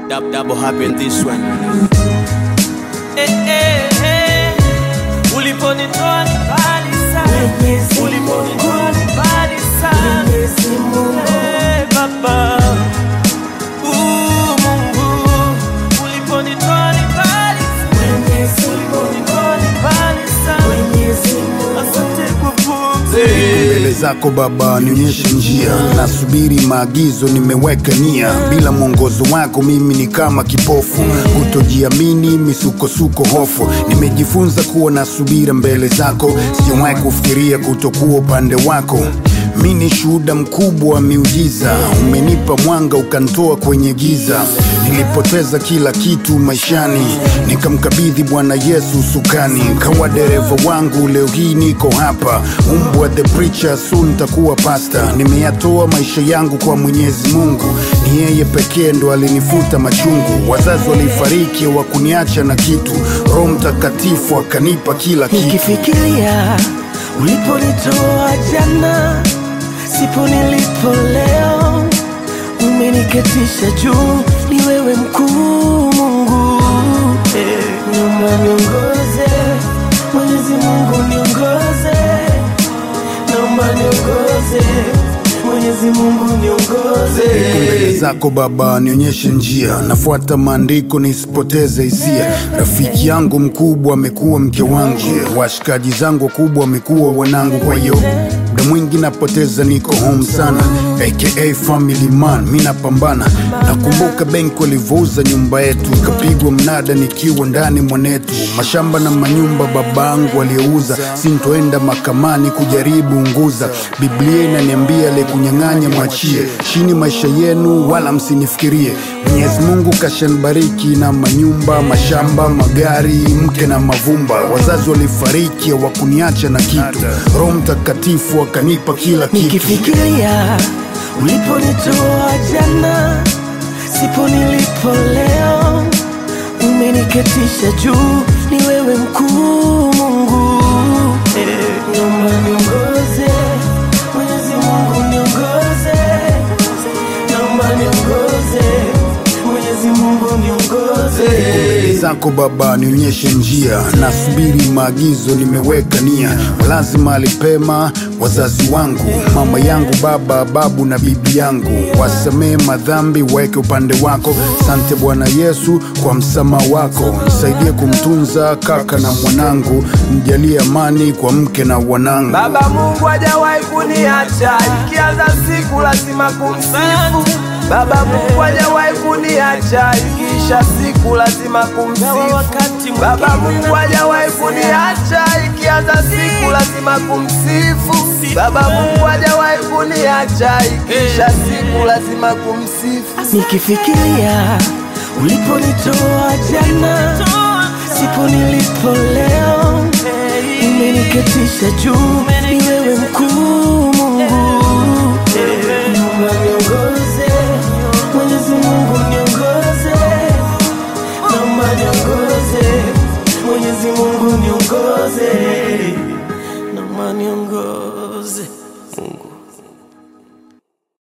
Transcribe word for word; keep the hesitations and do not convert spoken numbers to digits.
Dab, double happen this one. Eh, eh, eh. Uliponitoa ni mbali sana, uliponitoa ni mbali sana. Eh, Baba, uh, Mungu, uliponitoa ni mbali sana, uliponitoa ni mbali sana. Asante kwa pumzi. Mbele zako Baba nionyeshe njia, nasubiri maagizo nimeweka nia. Bila mwongozo wako mimi ni kama kipofu, kutojiamini, misukosuko, hofu. Nimejifunza kuwa na subira mbele zako, sijawahi kufikiria kutokuwa upande wako. Mimi ni shuhuda mkubwa wa miujiza, umenipa mwanga ukanitoa kwenye giza. Nilipoteza kila kitu maishani, nikamkabidhi Bwana Yesu sukani. Kawa dereva wangu, leo hii niko hapa. Umbwa the preacher, soon takuwa pastor. Nimeyatoa maisha yangu kwa Mwenyezi Mungu, ni yeye pekee ndo alinifuta machungu. Wazazi walifariki wakuniacha na kitu, Roho Mtakatifu akanipa kila kitu. Nikifikiria uliponitoa jana, sipo nilipo leo. Umeniketisha juu, ni wewe mkuu Mungu. Eh, naomba niongoze, Mwenyezi Mungu niongoze. Naomba niongoze, Mwenyezi Mungu niongoze. Mbele zako Baba nionyeshe njia, nafuata maandiko nisipoteze hisia. Rafiki yangu mkubwa amekuwa mke wangu, washikaji zangu wakubwa wamekuwa wanangu. Kwa hiyo muda mwingi napoteza, niko home sana, aka family man, mimi napambana. Nakumbuka benki walivouza nyumba yetu, ikapigwa mnada nikiwa ndani mwanetu. Mashamba na manyumba babangu aliyeuza, sintoenda mahakamani kujaribu unguza. Biblia inaniambia le kunyang'anya mwachie, chini maisha yenu wala msinifikirie. Mwenyezi Mungu kashanibariki na manyumba, mashamba, magari, mke na mavumba. Wazazi walifariki hawakuniacha na kitu, Roho Mtakatifu akanipa kila kitu. Nikifikiria uliponitoa jana, sipo nilipo leo. Umeniketisha juu, ni wewe mkuu Mungu. Eh, naomba niongoze, Mwenyezi Mungu niongoze. Naomba niongoze, Mwenyezi Mungu niongoze. Mbele zako Baba nionyeshe njia, nasubiri maagizo nimeweka nia. Lazima alipema wazazi wangu, mama yangu, baba, babu na bibi yangu. Wasamee madhambi, weke upande wako. Asante Bwana Yesu kwa msamaha wako, nisaidie kumtunza kaka na mwanangu. Mjalie amani kwa mke na wanangu. Baba Mungu hajawahi kuniacha, ikianza siku lazima kumsifu. Baba Mungu hajawahi kuniacha, ikiisha siku lazima kumsifu. Baba Mungu hajawahi kuniacha, ikianza siku lazima kumsifu. Baba Mungu hajawahi kuniacha, ikiisha siku lazima kumsifu. Nikifikiria uliponitoa jana, sipo nilipo leo. Umeniketisha juu, ni wewe mkuu